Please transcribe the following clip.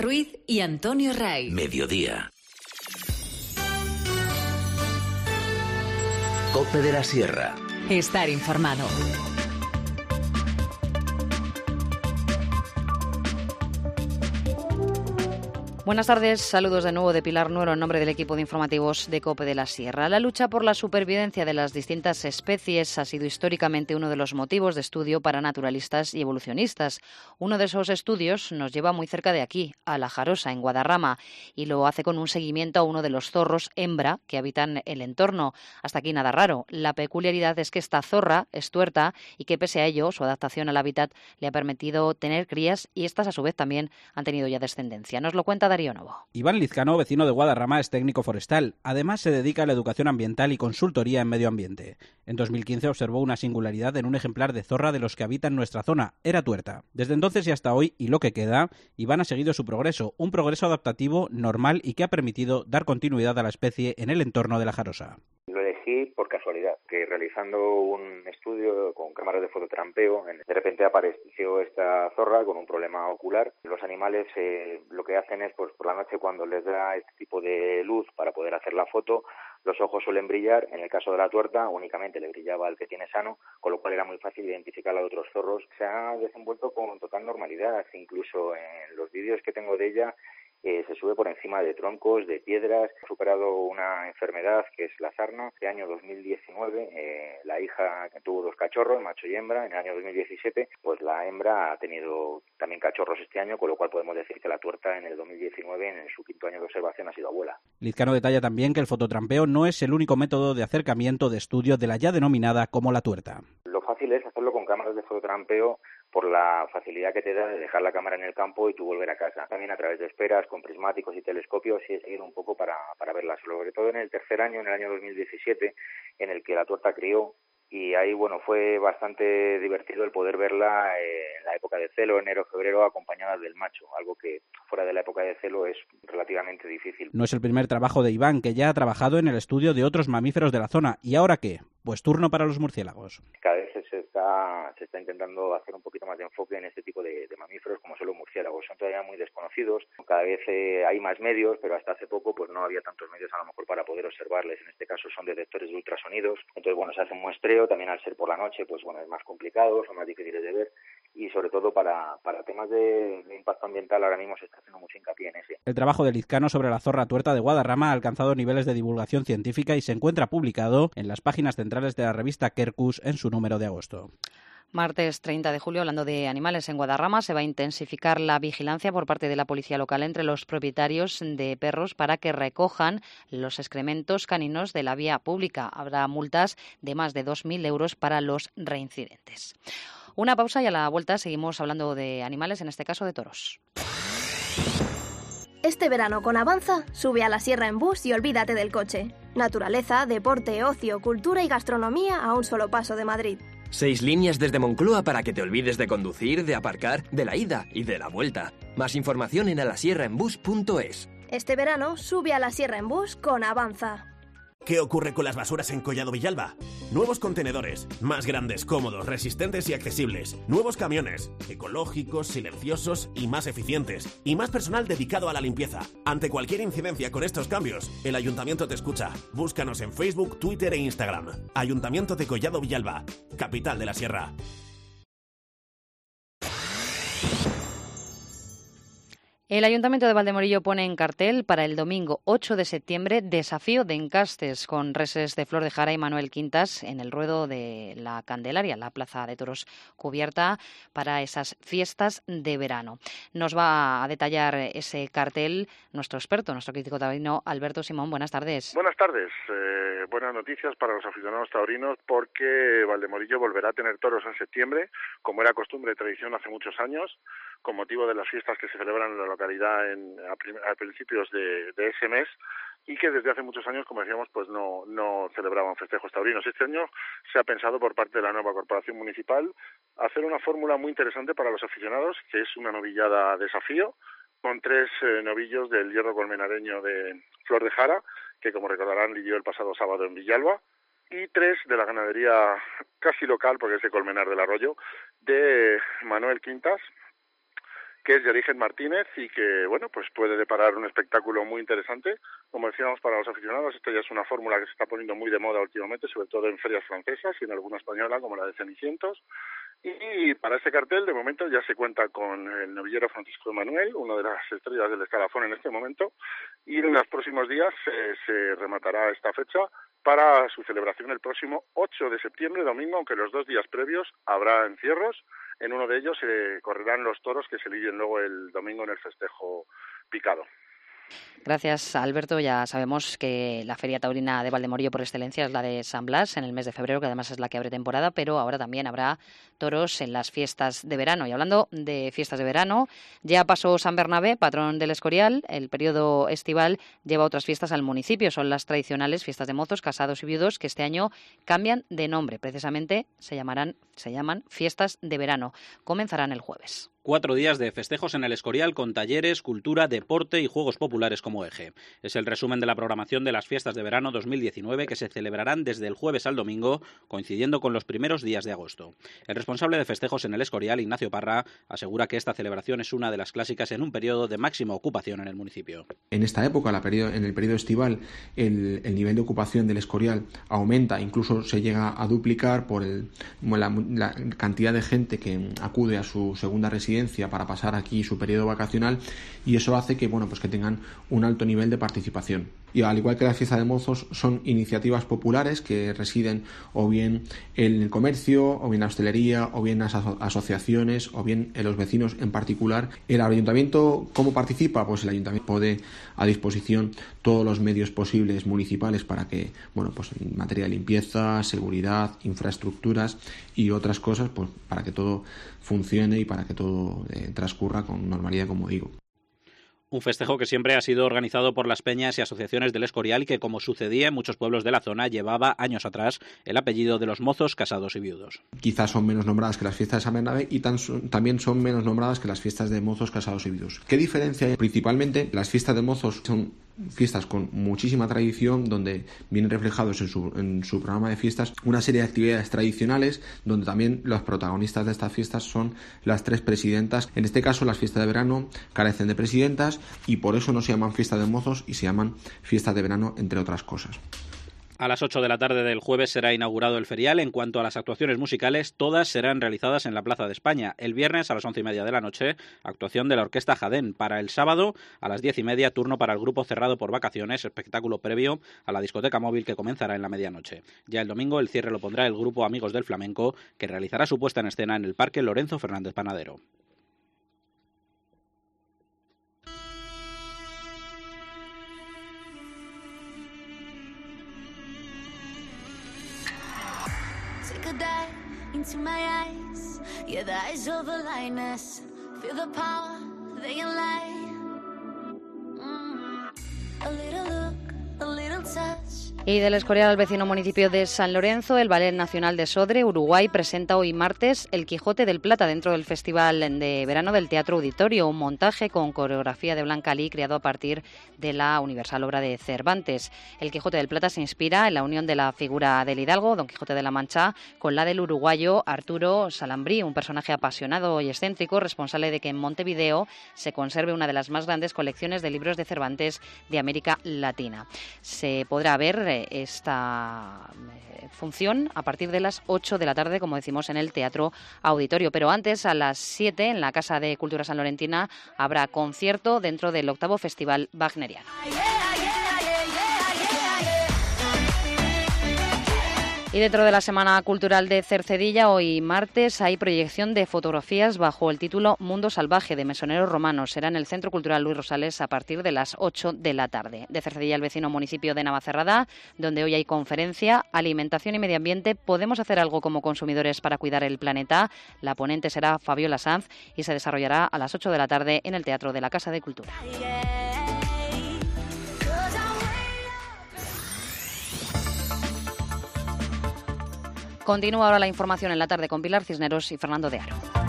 Ruiz y Antonio Ray. Mediodía. Cope de la Sierra. Estar informado. Buenas tardes, saludos de nuevo de Pilar Nuero en nombre del equipo de informativos de COPE de la Sierra. La lucha por la supervivencia de las distintas especies ha sido históricamente uno de los motivos de estudio para naturalistas y evolucionistas. Uno de esos estudios nos lleva muy cerca de aquí, a La Jarosa, en Guadarrama, y lo hace con un seguimiento a uno de los zorros hembra que habitan el entorno. Hasta aquí nada raro. La peculiaridad es que esta zorra es tuerta y que pese a ello, su adaptación al hábitat le ha permitido tener crías y estas a su vez también han tenido ya descendencia. Nos lo cuenta Darío Novo. Iván Lizcano, vecino de Guadarrama, es técnico forestal. Además, se dedica a la educación ambiental y consultoría en medio ambiente. En 2015 observó una singularidad en un ejemplar de zorra de los que habitan nuestra zona. Era tuerta. Desde entonces y hasta hoy, y lo que queda, Iván ha seguido su progreso. Un progreso adaptativo, normal y que ha permitido dar continuidad a la especie en el entorno de La Jarosa. Lo elegí por casualidad, que realizando un estudio con cámaras de fototrampeo, de repente apareció esta zorra con un problema ocular. Los animales lo que hacen es, pues por la noche cuando les da este tipo de luz para poder hacer la foto, los ojos suelen brillar. En el caso de la tuerta únicamente le brillaba al que tiene sano, con lo cual era muy fácil identificar a otros zorros. Se ha desenvuelto con total normalidad, incluso en los vídeos que tengo de ella, se sube por encima de troncos, de piedras. Ha superado una enfermedad que es la sarna. Este año 2019 la hija tuvo 2 cachorros, macho y hembra. En el año 2017 pues la hembra ha tenido también cachorros este año, con lo cual podemos decir que la tuerta en el 2019, en su 5º año de observación, ha sido abuela. Lizcano detalla también que el fototrampeo no es el único método de acercamiento de estudio de la ya denominada como la tuerta. Lo fácil es hacerlo con cámaras de fototrampeo por la facilidad que te da de dejar la cámara en el campo y tú volver a casa. También a través de esperas, con prismáticos y telescopios, y he seguido un poco para verla. Sobre todo en el tercer año, en el año 2017, en el que la tuerta crió, y ahí, bueno, fue bastante divertido el poder verla en la época de celo, enero, febrero, acompañada del macho, algo que fuera de la época de celo es relativamente difícil. No es el primer trabajo de Iván, que ya ha trabajado en el estudio de otros mamíferos de la zona. ¿Y ahora qué? Pues turno para los murciélagos. Cada vez se está intentando hacer un poquito más de enfoque en este tipo de mamíferos, como son los murciélagos. Son todavía muy desconocidos. Cada vez hay más medios, pero hasta hace poco pues no había tantos medios a lo mejor para poder observarles. En este caso son detectores de ultrasonidos. Entonces, bueno, se hace un muestreo. También al ser por la noche, pues bueno, es más complicado, son más difíciles de ver. Y sobre todo para temas de impacto ambiental ahora mismo se está haciendo mucho hincapié en ese. El trabajo de Lizcano sobre la zorra tuerta de Guadarrama ha alcanzado niveles de divulgación científica y se encuentra publicado en las páginas centrales de la revista Quercus en su número de agosto. Martes 30 de julio, hablando de animales en Guadarrama, se va a intensificar la vigilancia por parte de la policía local entre los propietarios de perros para que recojan los excrementos caninos de la vía pública. Habrá multas de más de 2.000 euros para los reincidentes. Una pausa y a la vuelta seguimos hablando de animales, en este caso de toros. Este verano con Avanza, sube a la sierra en bus y olvídate del coche. Naturaleza, deporte, ocio, cultura y gastronomía a un solo paso de Madrid. 6 líneas desde Moncloa para que te olvides de conducir, de aparcar, de la ida y de la vuelta. Más información en alasierraenbus.es. Este verano, sube a la sierra en bus con Avanza. ¿Qué ocurre con las basuras en Collado Villalba? Nuevos contenedores, más grandes, cómodos, resistentes y accesibles. Nuevos camiones, ecológicos, silenciosos y más eficientes. Y más personal dedicado a la limpieza. Ante cualquier incidencia con estos cambios, el Ayuntamiento te escucha. Búscanos en Facebook, Twitter e Instagram. Ayuntamiento de Collado Villalba, capital de la Sierra. El Ayuntamiento de Valdemorillo pone en cartel para el domingo 8 de septiembre desafío de encastes con reses de Flor de Jara y Manuel Quintas en el ruedo de la Candelaria, la plaza de toros cubierta para esas fiestas de verano. Nos va a detallar ese cartel nuestro experto, nuestro crítico taurino Alberto Simón. Buenas tardes. Buenas tardes. Buenas noticias para los aficionados taurinos porque Valdemorillo volverá a tener toros en septiembre, como era costumbre y tradición hace muchos años, con motivo de las fiestas que se celebran en la localidad a principios de ese mes y que desde hace muchos años, como decíamos, pues no celebraban festejos taurinos. Este año se ha pensado por parte de la nueva corporación municipal hacer una fórmula muy interesante para los aficionados, que es una novillada desafío con 3 novillos del hierro colmenareño de Flor de Jara, que como recordarán lidió el pasado sábado en Villalba, y 3 de la ganadería casi local, porque es de Colmenar del Arroyo, de Manuel Quintas, que es de origen Martínez y que, bueno, pues puede deparar un espectáculo muy interesante. Como decíamos, para los aficionados, esta ya es una fórmula que se está poniendo muy de moda últimamente, sobre todo en ferias francesas y en alguna española, como la de Cenicientos. Y para este cartel, de momento, ya se cuenta con el novillero Francisco Emanuel, una de las estrellas del escalafón en este momento, y en los próximos días se rematará esta fecha para su celebración el próximo 8 de septiembre, domingo, aunque los 2 días previos habrá encierros. En uno de ellos correrán los toros que se lidien luego el domingo en el festejo picado. Gracias, Alberto. Ya sabemos que la Feria Taurina de Valdemorillo por excelencia es la de San Blas en el mes de febrero, que además es la que abre temporada, pero ahora también habrá toros en las fiestas de verano. Y hablando de fiestas de verano, ya pasó San Bernabé, patrón del Escorial. El periodo estival lleva otras fiestas al municipio. Son las tradicionales fiestas de mozos, casados y viudos, que este año cambian de nombre. Precisamente se llaman fiestas de verano. Comenzarán el jueves. 4 días de festejos en el Escorial con talleres, cultura, deporte y juegos populares como eje. Es el resumen de la programación de las fiestas de verano 2019 que se celebrarán desde el jueves al domingo, coincidiendo con los primeros días de agosto. El responsable de festejos en el Escorial, Ignacio Parra, asegura que esta celebración es una de las clásicas en un periodo de máxima ocupación en el municipio. En esta época, en el periodo estival, el nivel de ocupación del Escorial aumenta, incluso se llega a duplicar por la cantidad de gente que acude a su segunda residencia para pasar aquí su periodo vacacional, y eso hace que que tengan un alto nivel de participación. Y al igual que la fiesta de mozos, son iniciativas populares que residen o bien en el comercio, o bien en la hostelería, o bien en las asociaciones, o bien en los vecinos en particular. ¿El ayuntamiento cómo participa? Pues el ayuntamiento pone a disposición todos los medios posibles municipales para que, en materia de limpieza, seguridad, infraestructuras y otras cosas, pues para que todo funcione y para que todo transcurra con normalidad, como digo. Un festejo que siempre ha sido organizado por las peñas y asociaciones del Escorial y que, como sucedía en muchos pueblos de la zona, llevaba años atrás el apellido de los mozos, casados y viudos. Quizás son menos nombradas que las fiestas de San Bernabé y también son menos nombradas que las fiestas de mozos, casados y viudos. ¿Qué diferencia hay? Principalmente, las fiestas de mozos son fiestas con muchísima tradición, donde vienen reflejados en su programa de fiestas una serie de actividades tradicionales, donde también los protagonistas de estas fiestas son las 3 presidentas. En este caso, las fiestas de verano carecen de presidentas y por eso no se llaman fiestas de mozos y se llaman fiestas de verano, entre otras cosas. A las 8 de la tarde del jueves será inaugurado el ferial. En cuanto a las actuaciones musicales, todas serán realizadas en la Plaza de España. El viernes a las 11:30 de la noche, actuación de la Orquesta Jadén. Para el sábado a las 10:30, turno para el grupo cerrado por vacaciones, espectáculo previo a la discoteca móvil que comenzará en la medianoche. Ya el domingo el cierre lo pondrá el grupo Amigos del Flamenco, que realizará su puesta en escena en el Parque Lorenzo Fernández Panadero. Into my eyes, yeah, the eyes of the lioness. Feel the power, they can lie. A little look, a little touch. Y del Escorial al vecino municipio de San Lorenzo, el Ballet Nacional de Sodre, Uruguay, presenta hoy martes El Quijote del Plata dentro del Festival de Verano del Teatro Auditorio, un montaje con coreografía de Blanca Lee creado a partir de la universal obra de Cervantes. El Quijote del Plata se inspira en la unión de la figura del hidalgo, Don Quijote de la Mancha, con la del uruguayo Arturo Salambrí, un personaje apasionado y excéntrico, responsable de que en Montevideo se conserve una de las más grandes colecciones de libros de Cervantes de América Latina. Se podrá ver esta función a partir de las 8 de la tarde, como decimos, en el Teatro Auditorio. Pero antes, a las 7, en la Casa de Cultura Sanlorentina, habrá concierto dentro del 8º Festival Wagneriano. Y dentro de la Semana Cultural de Cercedilla, hoy martes, hay proyección de fotografías bajo el título Mundo Salvaje de Mesoneros Romanos. Será en el Centro Cultural Luis Rosales a partir de las 8 de la tarde. De Cercedilla, el vecino municipio de Navacerrada, donde hoy hay conferencia, Alimentación y Medio Ambiente. ¿Podemos hacer algo como consumidores para cuidar el planeta? La ponente será Fabiola Sanz y se desarrollará a las 8 de la tarde en el Teatro de la Casa de Cultura. Continúa ahora la información en la tarde con Pilar Cisneros y Fernando de Aro.